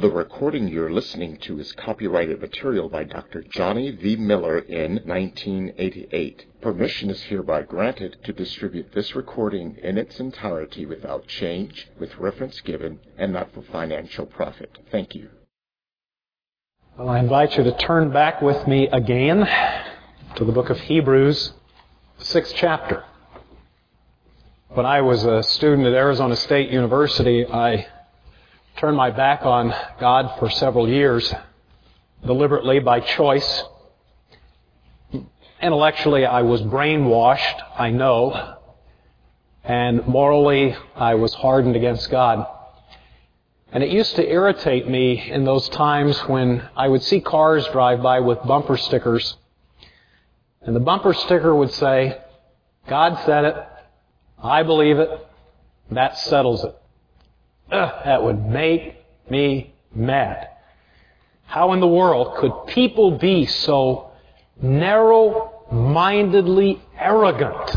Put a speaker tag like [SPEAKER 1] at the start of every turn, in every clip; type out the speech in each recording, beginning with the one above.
[SPEAKER 1] The recording you're listening to is copyrighted material by Dr. Johnny V. Miller in 1988. Permission is hereby granted to distribute this recording in its entirety without change, with reference given, and not for financial profit. Thank you.
[SPEAKER 2] Well, I invite you to turn back with me again to the book of Hebrews, the 6th chapter. When I was a student at Arizona State University, I turned my back on God for several years, deliberately by choice. Intellectually, I was brainwashed, I know, and morally, I was hardened against God. And it used to irritate me in those times when I would see cars drive by with bumper stickers, and the bumper sticker would say, "God said it, I believe it, that settles it." That would make me mad. How in the world could people be so narrow-mindedly arrogant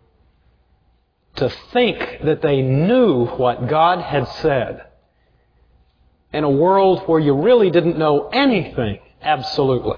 [SPEAKER 2] to think that they knew what God had said in a world where you really didn't know anything absolutely?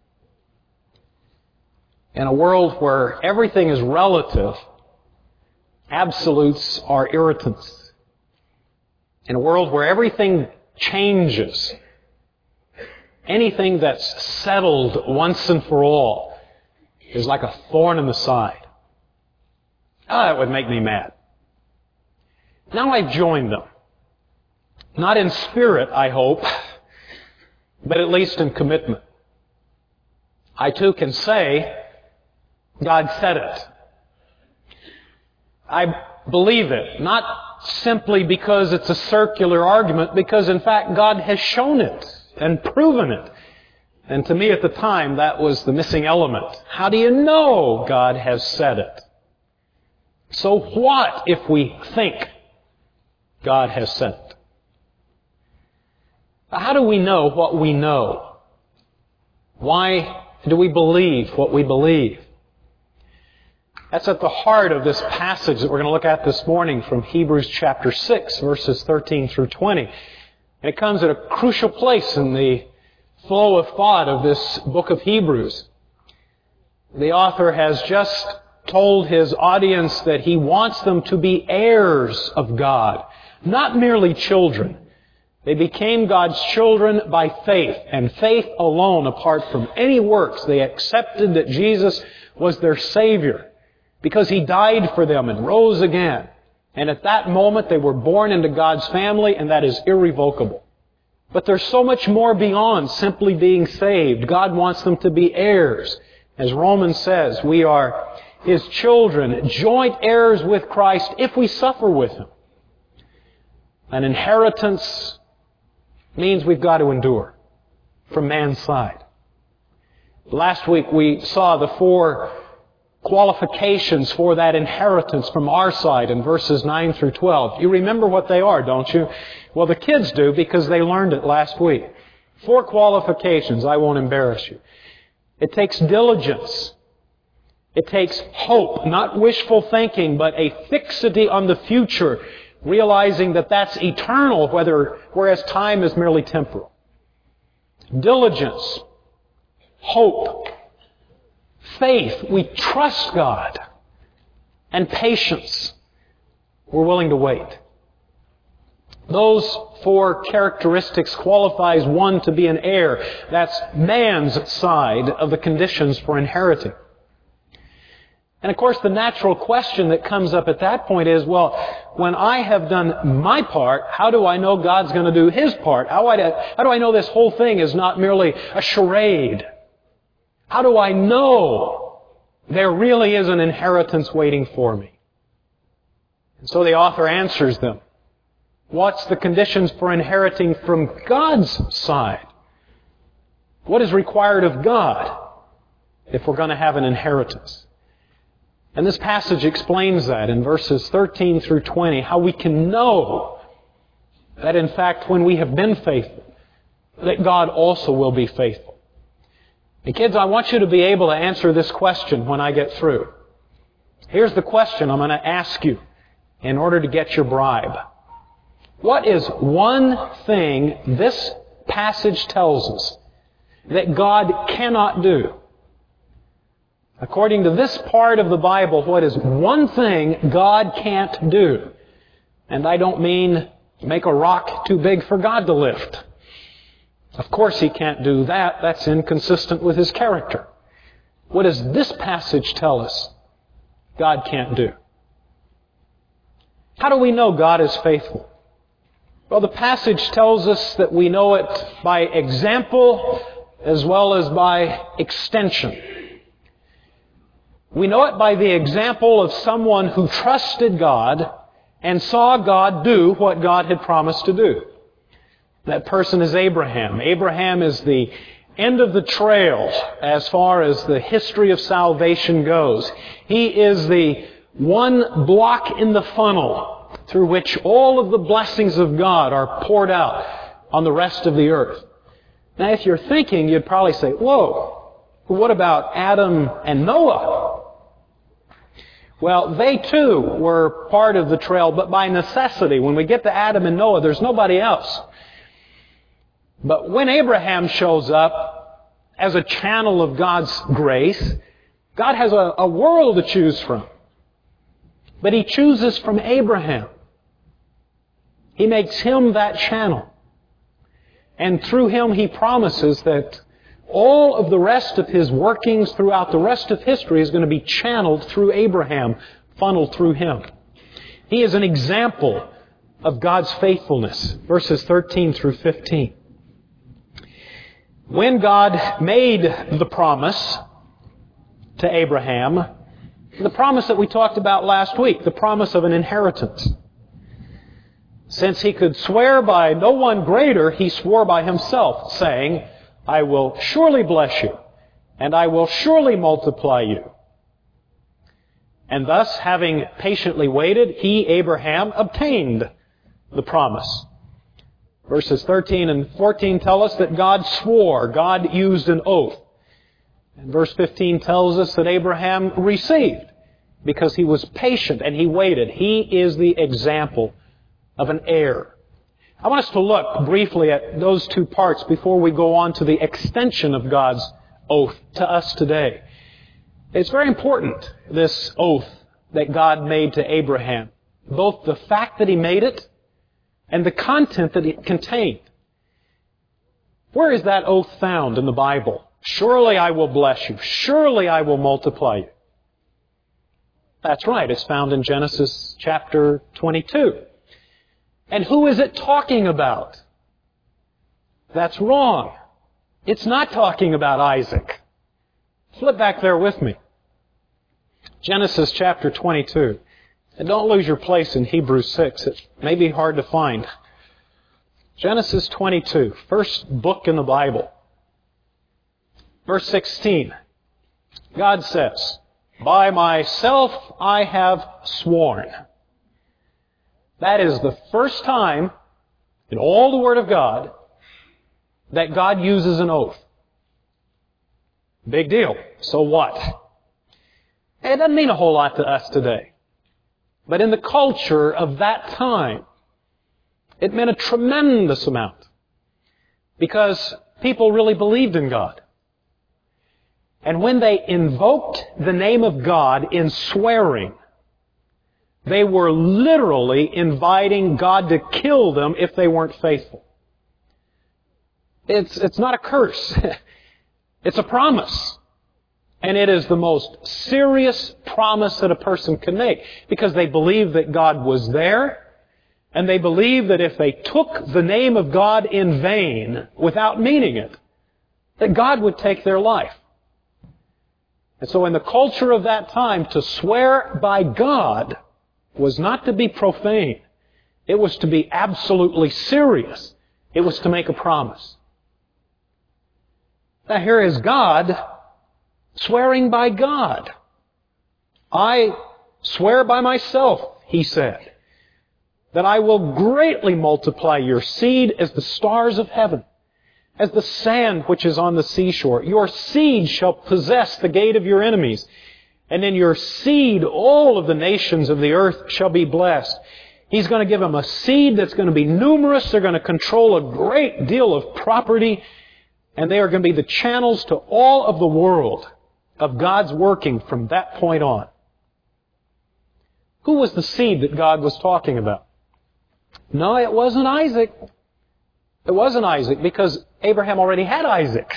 [SPEAKER 2] In a world where everything is relative, absolutes are irritants. In a world where everything changes, anything that's settled once and for all is like a thorn in the side. That would make me mad. Now I've joined them. Not in spirit, I hope, but at least in commitment. I too can say, God said it. I believe it, not simply because it's a circular argument, because in fact God has shown it and proven it. And to me at the time, that was the missing element. How do you know God has said it? So what if we think God has said it? How do we know what we know? Why do we believe what we believe? That's at the heart of this passage that we're going to look at this morning from Hebrews chapter 6, verses 13 through 20. And it comes at a crucial place in the flow of thought of this book of Hebrews. The author has just told his audience that he wants them to be heirs of God, not merely children. They became God's children by faith, and faith alone, apart from any works. They accepted that Jesus was their Savior, because He died for them and rose again. And at that moment they were born into God's family, and that is irrevocable. But there's so much more beyond simply being saved. God wants them to be heirs. As Romans says, we are His children, joint heirs with Christ if we suffer with Him. An inheritance means we've got to endure from man's side. Last week we saw the 4 qualifications for that inheritance from our side in verses 9 through 12. You remember what they are, don't you? Well, the kids do because they learned it last week. 4 qualifications. I won't embarrass you. It takes diligence. It takes hope, not wishful thinking, but a fixity on the future, realizing that that's eternal, whereas time is merely temporal. Diligence, hope, faith, we trust God, and patience, we're willing to wait. Those 4 characteristics qualifies one to be an heir. That's man's side of the conditions for inheriting. And of course, the natural question that comes up at that point is, well, when I have done my part, how do I know God's going to do His part? How do I know this whole thing is not merely a charade? How do I know there really is an inheritance waiting for me? And so the author answers them. What's the conditions for inheriting from God's side? What is required of God if we're going to have an inheritance? And this passage explains that in verses 13 through 20, how we can know that in fact when we have been faithful, that God also will be faithful. And kids, I want you to be able to answer this question when I get through. Here's the question I'm going to ask you in order to get your bribe. What is one thing this passage tells us that God cannot do? According to this part of the Bible, what is one thing God can't do? And I don't mean make a rock too big for God to lift. Of course He can't do that. That's inconsistent with His character. What does this passage tell us God can't do? How do we know God is faithful? Well, the passage tells us that we know it by example as well as by extension. We know it by the example of someone who trusted God and saw God do what God had promised to do. That person is Abraham. Abraham is the end of the trail as far as the history of salvation goes. He is the one block in the funnel through which all of the blessings of God are poured out on the rest of the earth. Now, if you're thinking, you'd probably say, whoa, what about Adam and Noah? Well, they too were part of the trail, but by necessity. When we get to Adam and Noah, there's nobody else. But when Abraham shows up as a channel of God's grace, God has a world to choose from. But He chooses from Abraham. He makes him that channel. And through him He promises that all of the rest of His workings throughout the rest of history is going to be channeled through Abraham, funneled through him. He is an example of God's faithfulness. Verses 13 through 15. When God made the promise to Abraham, the promise that we talked about last week, the promise of an inheritance. Since He could swear by no one greater, He swore by Himself, saying, I will surely bless you, and I will surely multiply you. And thus, having patiently waited, he, Abraham, obtained the promise. Verses 13 and 14 tell us that God swore, God used an oath. And verse 15 tells us that Abraham received, because he was patient and he waited. He is the example of an heir. I want us to look briefly at those two parts before we go on to the extension of God's oath to us today. It's very important, this oath that God made to Abraham. Both the fact that He made it and the content that it contained. Where is that oath found in the Bible? Surely I will bless you. Surely I will multiply you. That's right. It's found in Genesis chapter 22. And who is it talking about? That's wrong. It's not talking about Isaac. Flip back there with me. Genesis chapter 22. And don't lose your place in Hebrews 6. It may be hard to find. Genesis 22, first book in the Bible. Verse 16. God says, by myself I have sworn. That is the first time in all the Word of God that God uses an oath. Big deal. So what? It doesn't mean a whole lot to us today. But in the culture of that time, it meant a tremendous amount. Because people really believed in God. And when they invoked the name of God in swearing, they were literally inviting God to kill them if they weren't faithful. It's not a curse. It's a promise. And it is the most serious promise that a person can make, because they believe that God was there, and they believe that if they took the name of God in vain without meaning it, that God would take their life. And so in the culture of that time, to swear by God was not to be profane. It was to be absolutely serious. It was to make a promise. Now here is God swearing by God. I swear by myself, He said, that I will greatly multiply your seed as the stars of heaven, as the sand which is on the seashore. Your seed shall possess the gate of your enemies. And in your seed all of the nations of the earth shall be blessed. He's going to give them a seed that's going to be numerous. They're going to control a great deal of property. And they are going to be the channels to all of the world of God's working from that point on. Who was the seed that God was talking about? No, it wasn't Isaac. It wasn't Isaac because Abraham already had Isaac.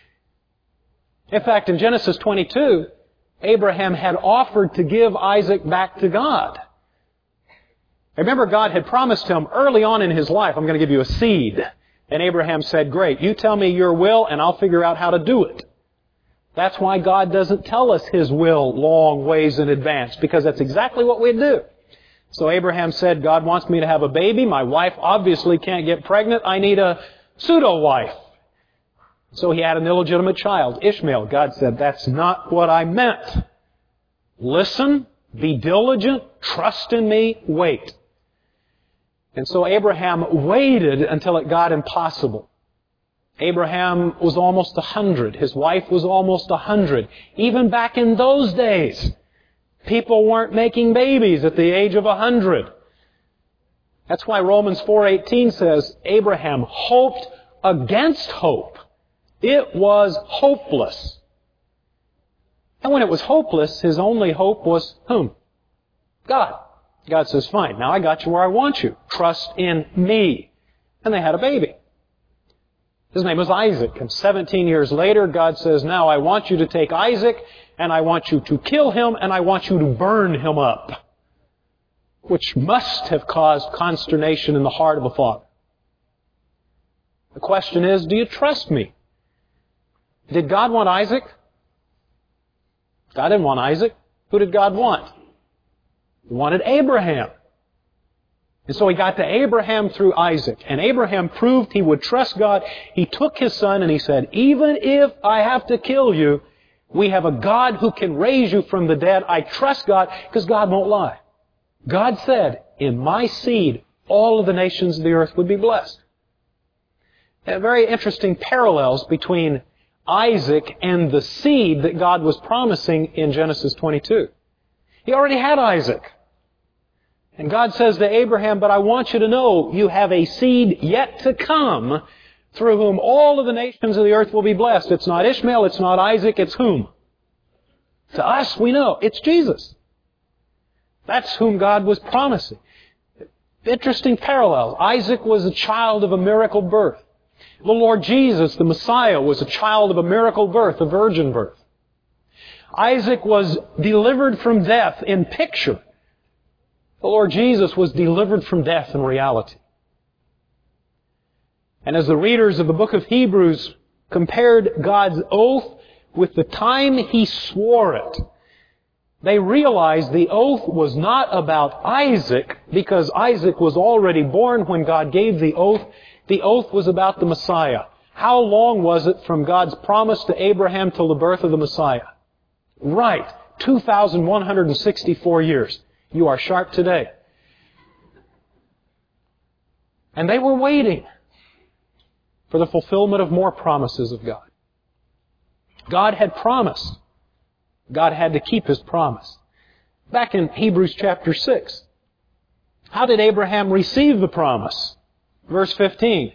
[SPEAKER 2] In fact, in Genesis 22, Abraham had offered to give Isaac back to God. Remember, God had promised him early on in his life, I'm going to give you a seed. And Abraham said, great, you tell me your will and I'll figure out how to do it. That's why God doesn't tell us His will long ways in advance, because that's exactly what we do. So Abraham said, God wants me to have a baby. My wife obviously can't get pregnant. I need a pseudo-wife. So he had an illegitimate child, Ishmael. God said, that's not what I meant. Listen, be diligent, trust in me, wait. And so Abraham waited until it got impossible. Abraham was almost 100. His wife was almost 100. Even back in those days, people weren't making babies at the age of 100. That's why Romans 4:18 says, Abraham hoped against hope. It was hopeless. And when it was hopeless, his only hope was whom? God. God says, fine, now I got you where I want you. Trust in me. And they had a baby. His name was Isaac. And 17 years later, God says, now I want you to take Isaac, and I want you to kill him, and I want you to burn him up. Which must have caused consternation in the heart of a father. The question is, do you trust me? Did God want Isaac? God didn't want Isaac. Who did God want? He wanted Abraham. And so He got to Abraham through Isaac. And Abraham proved he would trust God. He took his son and he said, even if I have to kill you, we have a God who can raise you from the dead. I trust God because God won't lie. God said, in my seed, all of the nations of the earth would be blessed. And very interesting parallels between Isaac and the seed that God was promising in Genesis 22. He already had Isaac. And God says to Abraham, but I want you to know you have a seed yet to come through whom all of the nations of the earth will be blessed. It's not Ishmael, it's not Isaac, it's whom? To us, we know, it's Jesus. That's whom God was promising. Interesting parallels. Isaac was a child of a miracle birth. The Lord Jesus, the Messiah, was a child of a miracle birth, a virgin birth. Isaac was delivered from death in picture. The Lord Jesus was delivered from death in reality. And as the readers of the book of Hebrews compared God's oath with the time He swore it, they realized the oath was not about Isaac, because Isaac was already born when God gave the oath. The oath was about the Messiah. How long was it from God's promise to Abraham till the birth of the Messiah? Right, 2,164 years. You are sharp today. And they were waiting for the fulfillment of more promises of God. God had promised. God had to keep His promise. Back in Hebrews chapter 6, how did Abraham receive the promise? Verse 15.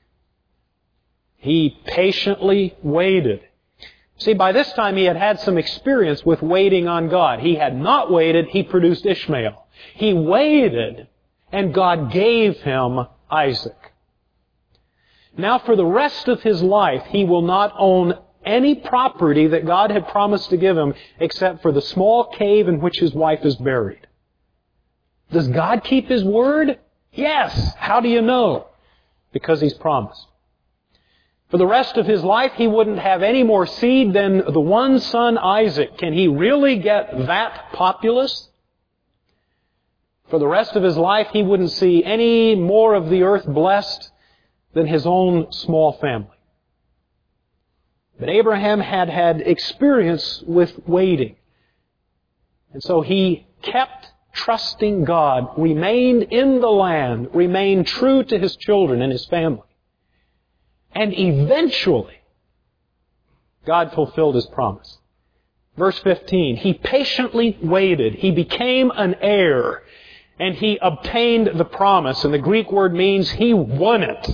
[SPEAKER 2] He patiently waited. See, by this time he had had some experience with waiting on God. He had not waited, he produced Ishmael. He waited, and God gave him Isaac. Now for the rest of his life, he will not own any property that God had promised to give him except for the small cave in which his wife is buried. Does God keep His word? Yes. How do you know? Because He's promised. For the rest of his life, he wouldn't have any more seed than the one son, Isaac. Can he really get that populous? For the rest of his life, he wouldn't see any more of the earth blessed than his own small family. But Abraham had had experience with waiting. And so he kept trusting God, remained in the land, remained true to his children and his family. And eventually, God fulfilled His promise. Verse 15, he patiently waited. He became an heir. and he obtained the promise. And the Greek word means he won it.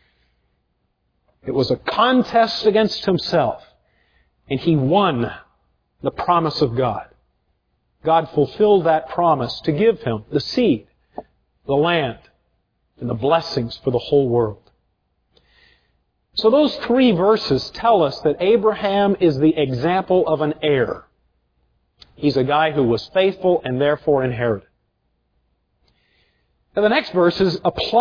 [SPEAKER 2] It was a contest against himself, and he won the promise of God. God fulfilled that promise to give him the seed, the land, and the blessings for the whole world. So those 3 verses tell us that Abraham is the example of an heir. He's a guy who was faithful and therefore inherited. Now the next verses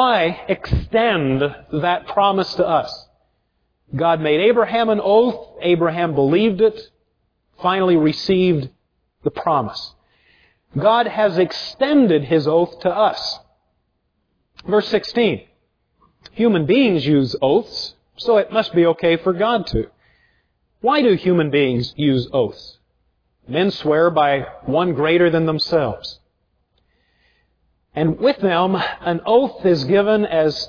[SPEAKER 2] extend that promise to us. God made Abraham an oath. Abraham believed it, finally received the promise. God has extended His oath to us. Verse 16. Human beings use oaths, so it must be okay for God to. Why do human beings use oaths? Men swear by one greater than themselves. And with them, an oath given as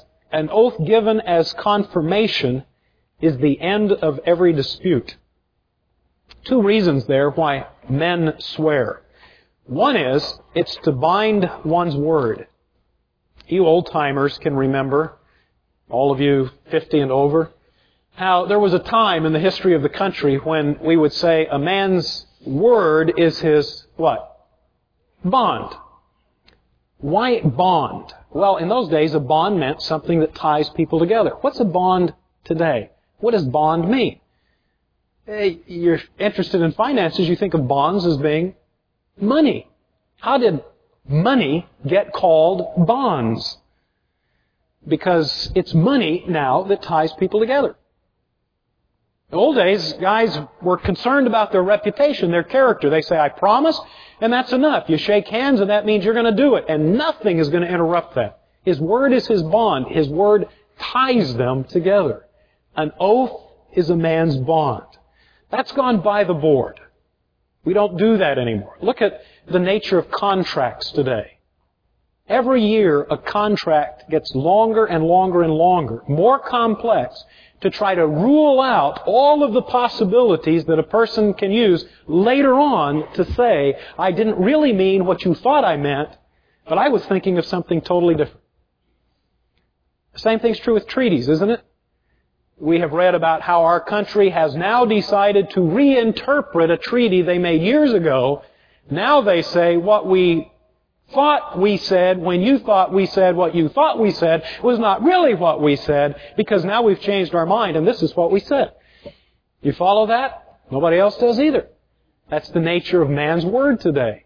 [SPEAKER 2] confirmation is the end of every dispute. 2 reasons there why men swear. One is, it's to bind one's word. You old-timers can remember, all of you 50 and over, how there was a time in the history of the country when we would say a man's word is his, what? Bond. Why bond? Well, in those days, a bond meant something that ties people together. What's a bond today? What does bond mean? You're interested in finances, you think of bonds as being money. How did money get called bonds? Because it's money now that ties people together. In the old days, guys were concerned about their reputation, their character. They say, I promise, and that's enough. You shake hands, and that means you're going to do it. And nothing is going to interrupt that. His word is his bond. His word ties them together. An oath is a man's bond. That's gone by the board. We don't do that anymore. Look at the nature of contracts today. Every year, a contract gets longer and longer and longer, more complex, to try to rule out all of the possibilities that a person can use later on to say, I didn't really mean what you thought I meant, but I was thinking of something totally different. The same thing's true with treaties, isn't it? We have read about how our country has now decided to reinterpret a treaty they made years ago. Now they say what we thought we said when you thought we said what you thought we said was not really what we said, because now we've changed our mind and this is what we said. You follow that? Nobody else does either. That's the nature of man's word today.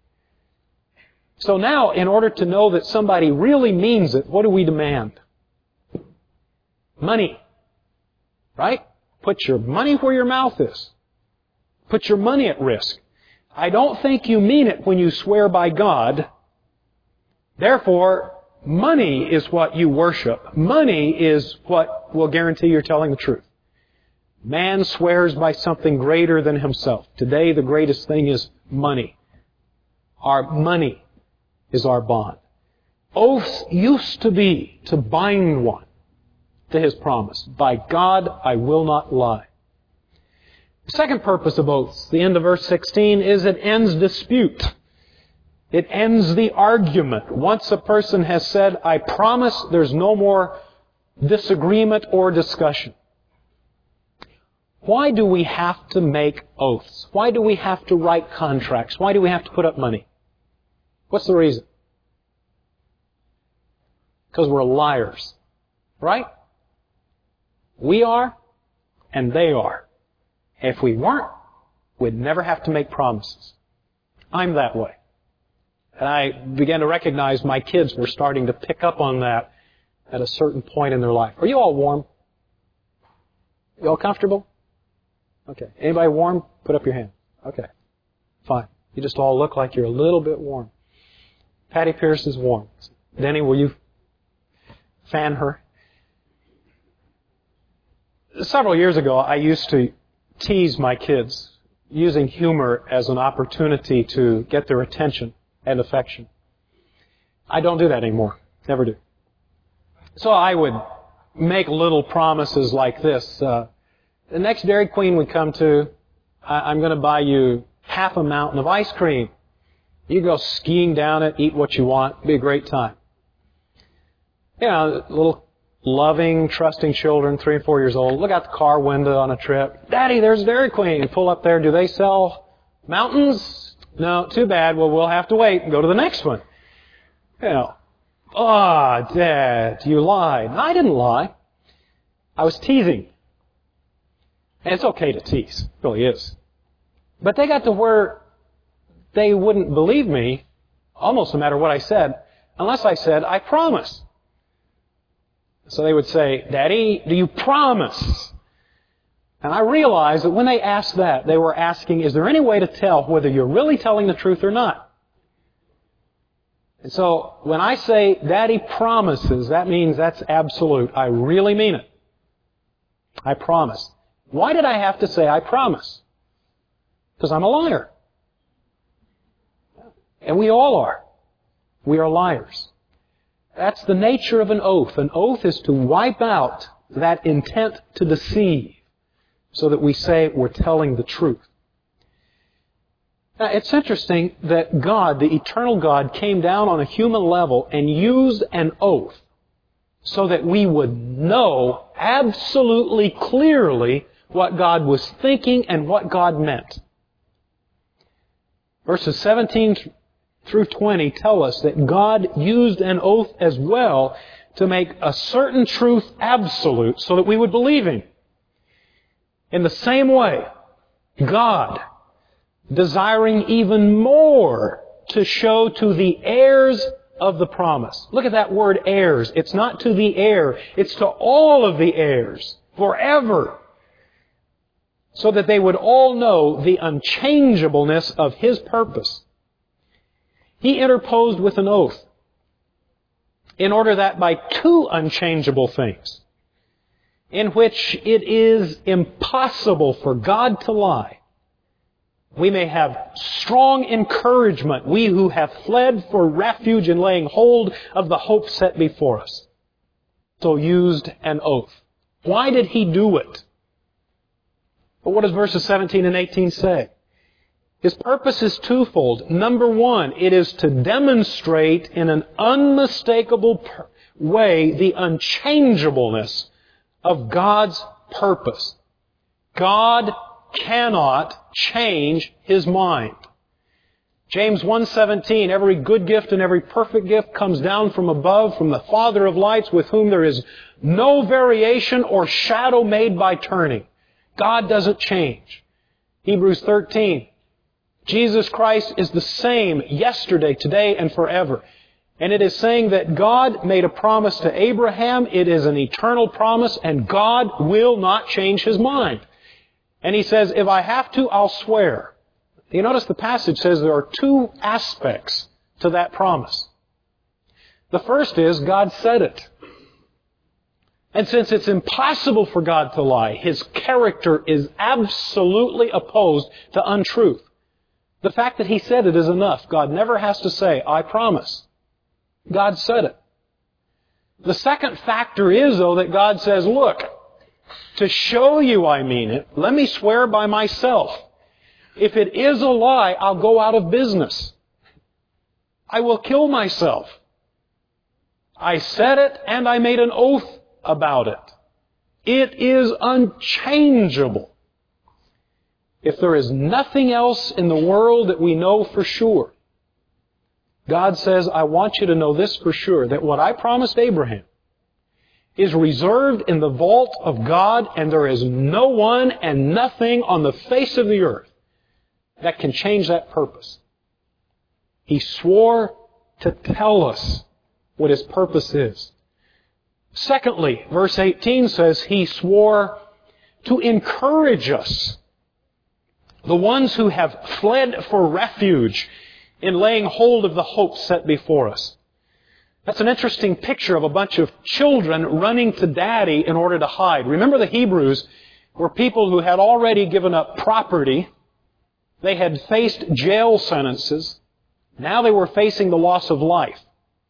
[SPEAKER 2] So now, in order to know that somebody really means it, what do we demand? Money. Right? Put your money where your mouth is. Put your money at risk. I don't think you mean it when you swear by God. Therefore, money is what you worship. Money is what will guarantee you're telling the truth. Man swears by something greater than himself. Today, the greatest thing is money. Our money is our bond. Oaths used to be to bind one to his promise. By God, I will not lie. The second purpose of oaths, the end of verse 16, is it ends dispute. It ends the argument. Once a person has said, I promise, there's no more disagreement or discussion. Why do we have to make oaths? Why do we have to write contracts? Why do we have to put up money? What's the reason? Because we're liars. Right? We are, and they are. If we weren't, we'd never have to make promises. I'm that way. And I began to recognize my kids were starting to pick up on that at a certain point in their life. Are you all warm? You all comfortable? Okay. Anybody warm? Put up your hand. Okay. Fine. You just all look like you're a little bit warm. Patty Pierce is warm. Denny, will you fan her? Several years ago, I used to tease my kids, using humor as an opportunity to get their attention and affection. I don't do that anymore. Never do. So I would make little promises like this. The next Dairy Queen we come to, I'm going to buy you half a mountain of ice cream. You go skiing down it, eat what you want. It'd be a great time. You know, little loving, trusting children, 3 and 4 years old, look out the car window on a trip. Daddy, there's Dairy Queen. You pull up there. Do they sell mountains? No, too bad. Well, we'll have to wait and go to the next one. You know, oh, Dad, you lied. No, I didn't lie. I was teasing. And it's okay to tease. It really is. But they got to where they wouldn't believe me, almost no matter what I said, unless I said, I promise. So they would say, Daddy, do you promise? And I realized that when they asked that, they were asking, is there any way to tell whether you're really telling the truth or not? And so when I say, Daddy promises, that means that's absolute. I really mean it. I promise. Why did I have to say I promise? Because I'm a liar. And we all are. We are liars. That's the nature of an oath. An oath is to wipe out that intent to deceive so that we say we're telling the truth. Now, it's interesting that God, the eternal God, came down on a human level and used an oath so that we would know absolutely clearly what God was thinking and what God meant. Verses 17 through 20 tell us that God used an oath as well to make a certain truth absolute so that we would believe Him. In the same way, God, desiring even more to show to the heirs of the promise. Look at that word heirs. It's not to the heir. It's to all of the heirs. Forever. So that they would all know the unchangeableness of His purpose. He interposed with an oath in order that by two unchangeable things, in which it is impossible for God to lie, we may have strong encouragement, we who have fled for refuge in laying hold of the hope set before us. So used an oath. Why did He do it? But what does verses 17 and 18 say? His purpose is twofold. Number one, it is to demonstrate in an unmistakable way the unchangeableness of God's purpose. God cannot change His mind. James 1:17, every good gift and every perfect gift comes down from above, from the Father of lights, with whom there is no variation or shadow made by turning. God doesn't change. Hebrews 13, Jesus Christ is the same yesterday, today, and forever. And it is saying that God made a promise to Abraham. It is an eternal promise, and God will not change His mind. And He says, if I have to, I'll swear. You notice the passage says there are two aspects to that promise. The first is God said it. And since it's impossible for God to lie, His character is absolutely opposed to untruth. The fact that He said it is enough. God never has to say, I promise. God said it. The second factor is, though, that God says, look, to show you I mean it, let me swear by myself. If it is a lie, I'll go out of business. I will kill myself. I said it and I made an oath about it. It is unchangeable. If there is nothing else in the world that we know for sure, God says, I want you to know this for sure, that what I promised Abraham is reserved in the vault of God, and there is no one and nothing on the face of the earth that can change that purpose. He swore to tell us what His purpose is. Secondly, verse 18 says He swore to encourage us, the ones who have fled for refuge in laying hold of the hope set before us. That's an interesting picture of a bunch of children running to Daddy in order to hide. Remember, the Hebrews were people who had already given up property. They had faced jail sentences. Now they were facing the loss of life.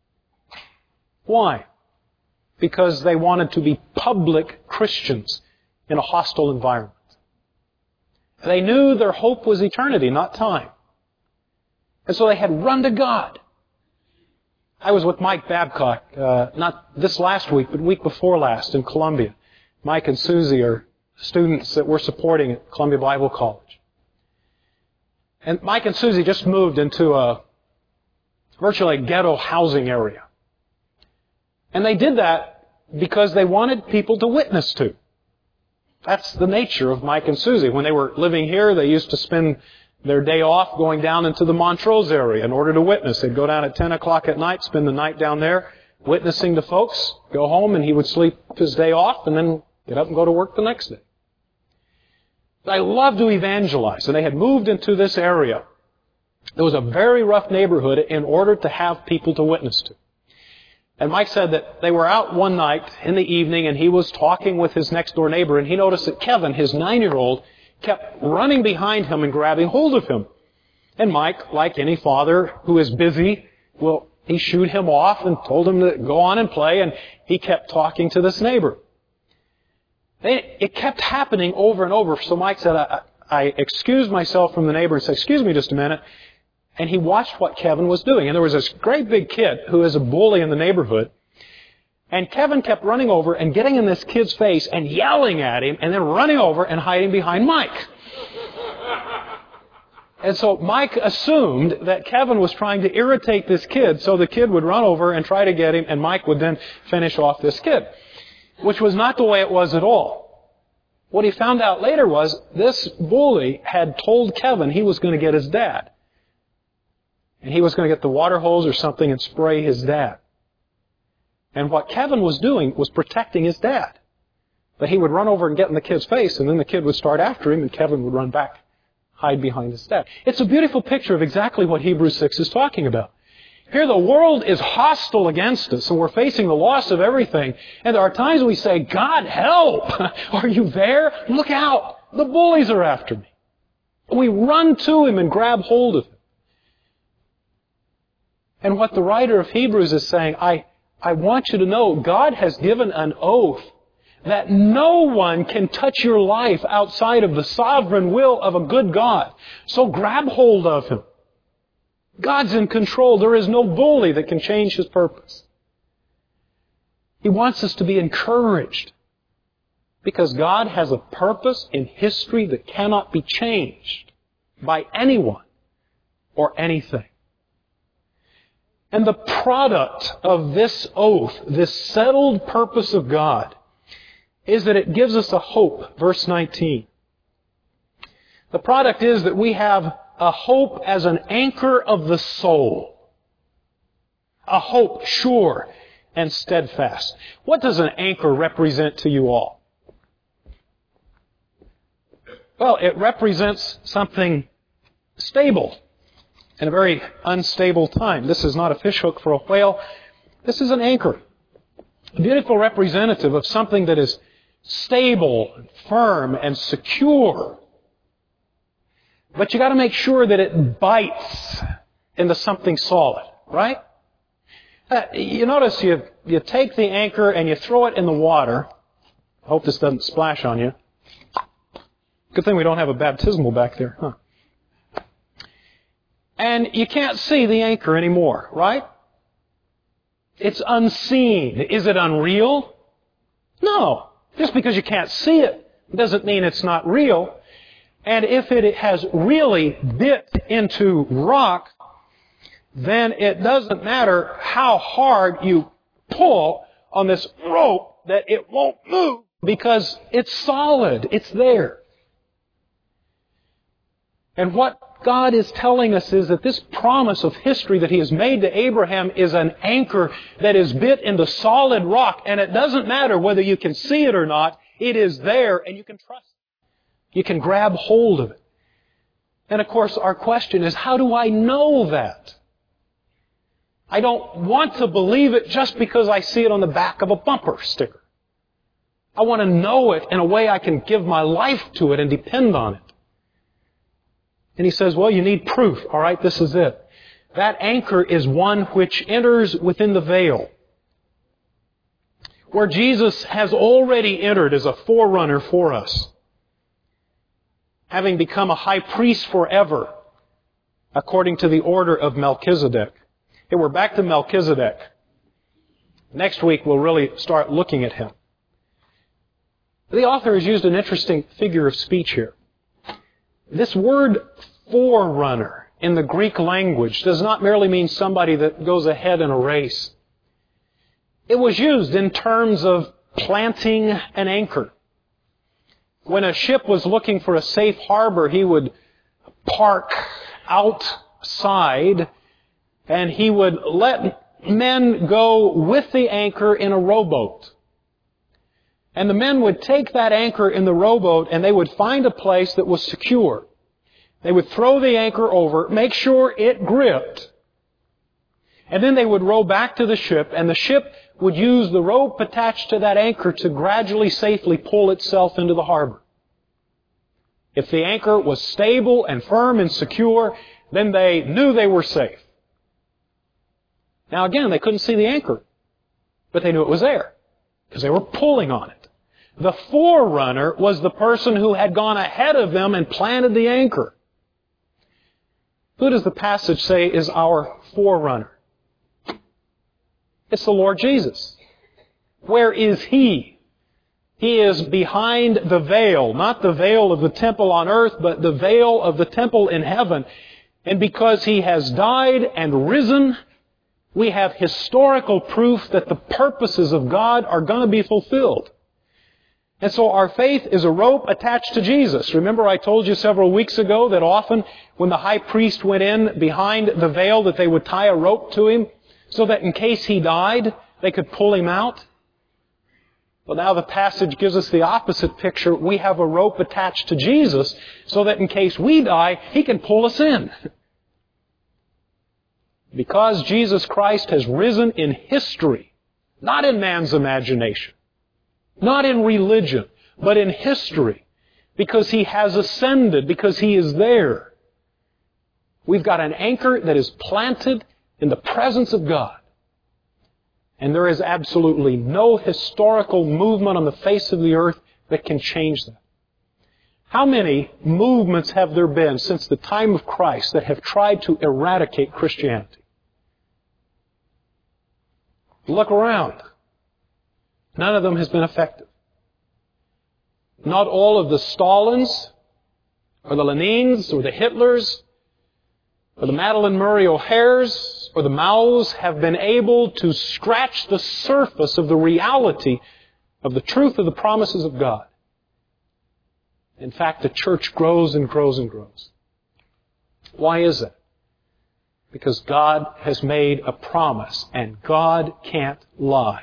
[SPEAKER 2] Why? Because they wanted to be public Christians in a hostile environment. They knew their hope was eternity, not time. And so they had run to God. I was with Mike Babcock, not this last week, but week before last in Columbia. Mike and Susie are students that we're supporting at Columbia Bible College. And Mike and Susie just moved into a virtually ghetto housing area. And they did that because they wanted people to witness to. That's the nature of Mike and Susie. When they were living here, they used to spend their day off going down into the Montrose area in order to witness. They'd go down at 10 o'clock at night, spend the night down there witnessing to folks, go home, and he would sleep his day off and then get up and go to work the next day. I love to evangelize, and they had moved into this area. It was a very rough neighborhood in order to have people to witness to. And Mike said that they were out one night in the evening, and he was talking with his next door neighbor, and he noticed that Kevin, his 9-year-old, kept running behind him and grabbing hold of him. And Mike, like any father who is busy, well, he shooed him off and told him to go on and play, and he kept talking to this neighbor. It kept happening over and over. So Mike said, I excused myself from the neighbor and said, excuse me just a minute. And he watched what Kevin was doing. And there was this great big kid who is a bully in the neighborhood. And Kevin kept running over and getting in this kid's face and yelling at him and then running over and hiding behind Mike. And so Mike assumed that Kevin was trying to irritate this kid so the kid would run over and try to get him and Mike would then finish off this kid. Which was not the way it was at all. What he found out later was this bully had told Kevin he was going to get his dad. And he was going to get the water hose or something and spray his dad. And what Kevin was doing was protecting his dad. But he would run over and get in the kid's face, and then the kid would start after him, and Kevin would run back, hide behind his dad. It's a beautiful picture of exactly what Hebrews 6 is talking about. Here the world is hostile against us, and we're facing the loss of everything. And there are times we say, God, help! Are you there? Look out! The bullies are after me. We run to him and grab hold of him. And what the writer of Hebrews is saying, I want you to know, God has given an oath that no one can touch your life outside of the sovereign will of a good God. So grab hold of him. God's in control. There is no bully that can change his purpose. He wants us to be encouraged because God has a purpose in history that cannot be changed by anyone or anything. And the product of this oath, this settled purpose of God, is that it gives us a hope. Verse 19. The product is that we have a hope as an anchor of the soul. A hope sure and steadfast. What does an anchor represent to you all? Well, it represents something stable in a very unstable time. This is not a fishhook for a whale. This is an anchor. A beautiful representative of something that is stable, firm, and secure. But you got to make sure that it bites into something solid, right? You notice you take the anchor and you throw it in the water. I hope this doesn't splash on you. Good thing we don't have a baptismal back there, huh? And you can't see the anchor anymore, right? It's unseen. Is it unreal? No. Just because you can't see it doesn't mean it's not real. And if it has really bit into rock, then it doesn't matter how hard you pull on this rope that it won't move because it's solid. It's there. And what God is telling us is that this promise of history that He has made to Abraham is an anchor that is bit into solid rock. And it doesn't matter whether you can see it or not. It is there and you can trust it. You can grab hold of it. And of course, our question is, how do I know that? I don't want to believe it just because I see it on the back of a bumper sticker. I want to know it in a way I can give my life to it and depend on it. And he says, well, you need proof. All right, this is it. That anchor is one which enters within the veil, where Jesus has already entered as a forerunner for us, having become a high priest forever, according to the order of Melchizedek. Hey, we're back to Melchizedek. Next week we'll really start looking at him. The author has used an interesting figure of speech here. This word forerunner in the Greek language does not merely mean somebody that goes ahead in a race. It was used in terms of planting an anchor. When a ship was looking for a safe harbor, he would park outside and he would let men go with the anchor in a rowboat. And the men would take that anchor in the rowboat and they would find a place that was secure. They would throw the anchor over, make sure it gripped, and then they would row back to the ship, and the ship would use the rope attached to that anchor to gradually, safely pull itself into the harbor. If the anchor was stable and firm and secure, then they knew they were safe. Now again, they couldn't see the anchor, but they knew it was there, because they were pulling on it. The forerunner was the person who had gone ahead of them and planted the anchor. Who does the passage say is our forerunner? It's the Lord Jesus. Where is He? He is behind the veil, not the veil of the temple on earth, but the veil of the temple in heaven. And because He has died and risen, we have historical proof that the purposes of God are going to be fulfilled. And so our faith is a rope attached to Jesus. Remember I told you several weeks ago that often when the high priest went in behind the veil that they would tie a rope to him so that in case he died, they could pull him out? Well, now the passage gives us the opposite picture. We have a rope attached to Jesus so that in case we die, He can pull us in. Because Jesus Christ has risen in history, not in man's imagination, not in religion, but in history, because He has ascended, because He is there. We've got an anchor that is planted in the presence of God. And there is absolutely no historical movement on the face of the earth that can change that. How many movements have there been since the time of Christ that have tried to eradicate Christianity? Look around. None of them has been effective. Not all of the Stalins, or the Lenins, or the Hitlers, or the Madeleine Murray O'Hares, or the Maos have been able to scratch the surface of the reality of the truth of the promises of God. In fact, the church grows and grows and grows. Why is that? Because God has made a promise, and God can't lie.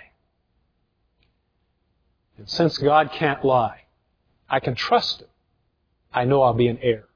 [SPEAKER 2] And since God can't lie, I can trust Him. I know I'll be an heir.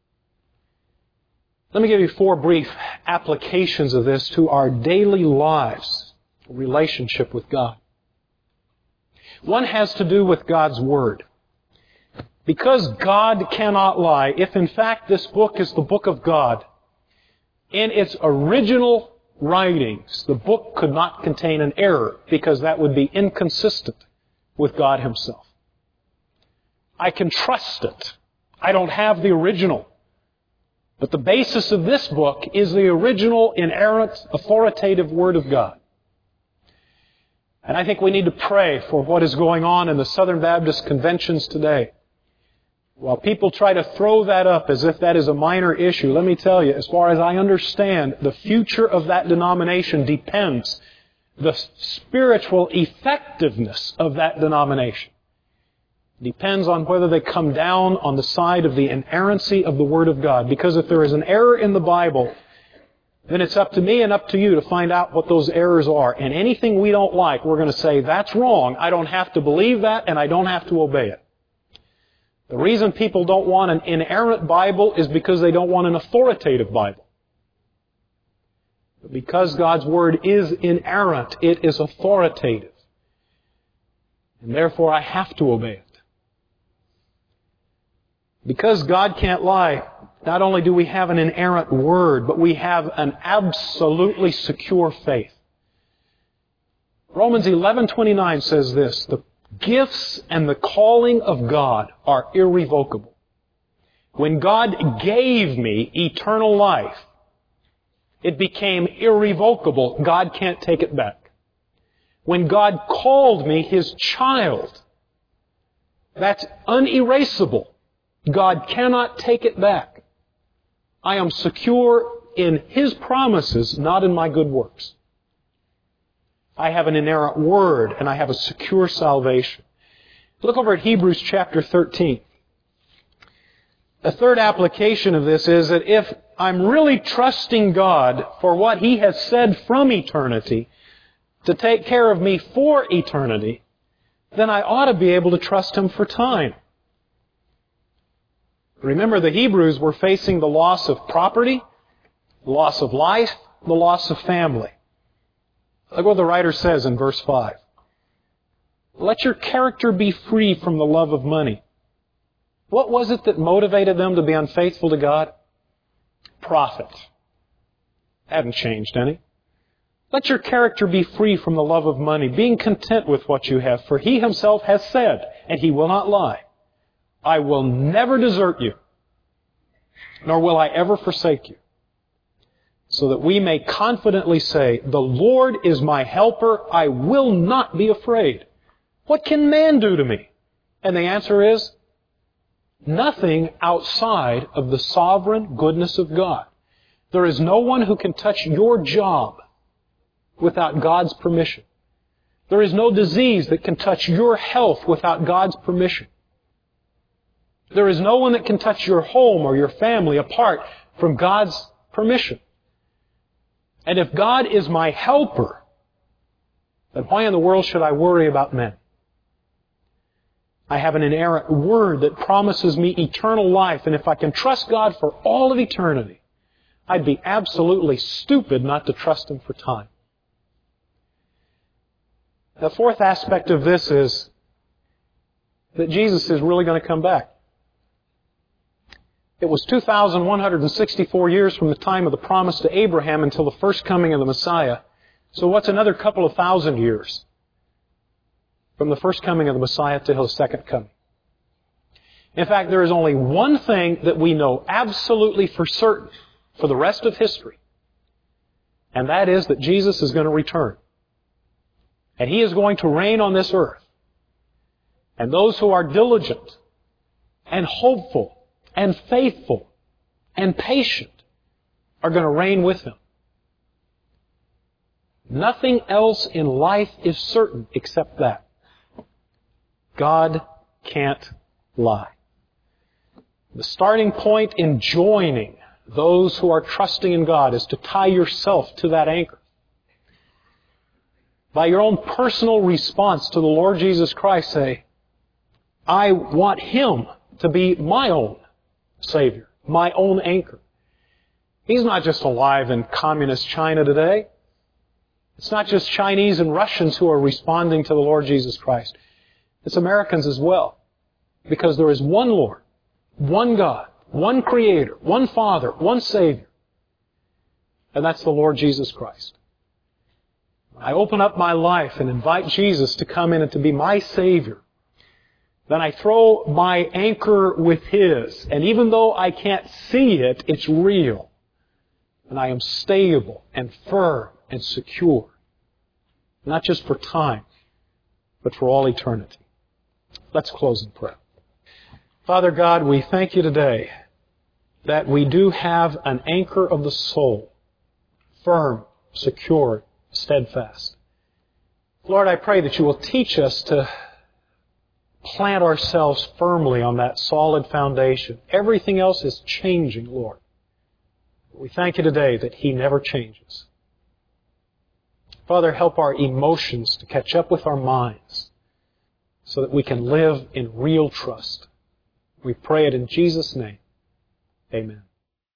[SPEAKER 2] Let me give you 4 brief applications of this to our daily lives, relationship with God. One has to do with God's Word. Because God cannot lie, if in fact this book is the book of God, in its original writings, the book could not contain an error, because that would be inconsistent with God Himself. I can trust it. I don't have the original. But the basis of this book is the original, inerrant, authoritative Word of God. And I think we need to pray for what is going on in the Southern Baptist conventions today. While people try to throw that up as if that is a minor issue, let me tell you, as far as I understand, the future of that denomination depends, the spiritual effectiveness of that denomination depends on whether they come down on the side of the inerrancy of the Word of God. Because if there is an error in the Bible, then it's up to me and up to you to find out what those errors are. And anything we don't like, we're going to say, that's wrong. I don't have to believe that, and I don't have to obey it. The reason people don't want an inerrant Bible is because they don't want an authoritative Bible. But because God's Word is inerrant, it is authoritative. And therefore I have to obey it. Because God can't lie, not only do we have an inerrant Word, but we have an absolutely secure faith. Romans 11:29 says this, the gifts and the calling of God are irrevocable. When God gave me eternal life, it became irrevocable. God can't take it back. When God called me His child, that's unerasable. God cannot take it back. I am secure in His promises, not in my good works. I have an inerrant Word, and I have a secure salvation. Look over at Hebrews chapter 13. A third application of this is that if I'm really trusting God for what He has said from eternity to take care of me for eternity, then I ought to be able to trust Him for time. Remember, the Hebrews were facing the loss of property, the loss of life, the loss of family. Look what the writer says in verse 5. Let your character be free from the love of money. What was it that motivated them to be unfaithful to God? Profit. Hadn't changed any. Let your character be free from the love of money, being content with what you have. For He Himself has said, and He will not lie, I will never desert you, nor will I ever forsake you. So that we may confidently say, the Lord is my helper, I will not be afraid. What can man do to me? And the answer is, nothing outside of the sovereign goodness of God. There is no one who can touch your job without God's permission. There is no disease that can touch your health without God's permission. There is no one that can touch your home or your family apart from God's permission. And if God is my helper, then why in the world should I worry about men? I have an inerrant Word that promises me eternal life, and if I can trust God for all of eternity, I'd be absolutely stupid not to trust Him for time. The fourth aspect of this is that Jesus is really going to come back. It was 2,164 years from the time of the promise to Abraham until the first coming of the Messiah. So what's another couple of thousand years from the first coming of the Messiah to His second coming? In fact, there is only one thing that we know absolutely for certain for the rest of history, and that is that Jesus is going to return. And He is going to reign on this earth. And those who are diligent and hopeful and faithful and patient are going to reign with Him. Nothing else in life is certain except that. God can't lie. The starting point in joining those who are trusting in God is to tie yourself to that anchor. By your own personal response to the Lord Jesus Christ, say, I want Him to be my own Savior, my own anchor. He's not just alive in communist China today. It's not just Chinese and Russians who are responding to the Lord Jesus Christ. It's Americans as well. Because there is one Lord, one God, one Creator, one Father, one Savior. And that's the Lord Jesus Christ. I open up my life and invite Jesus to come in and to be my Savior. Then I throw my anchor with His. And even though I can't see it, it's real. And I am stable and firm and secure. Not just for time, but for all eternity. Let's close in prayer. Father God, we thank You today that we do have an anchor of the soul, firm, secure, steadfast. Lord, I pray that You will teach us to plant ourselves firmly on that solid foundation. Everything else is changing, Lord. We thank You today that He never changes. Father, help our emotions to catch up with our minds so that we can live in real trust. We pray it in Jesus' name. Amen.